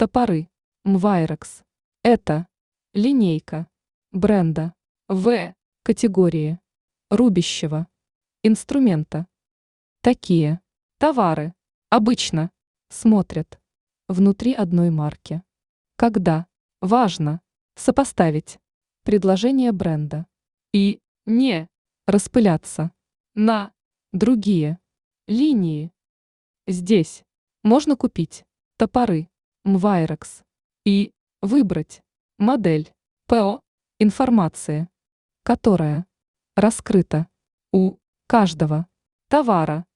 Топоры. Мвайрекс. Это линейка бренда В категории рубящего инструмента. Такие товары обычно смотрят внутри одной марки. Когда важно сопоставить предложение бренда и не распыляться на другие линии. Здесь можно купить топоры Мвайрекс и выбрать модель ПО информации, которая раскрыта у каждого товара.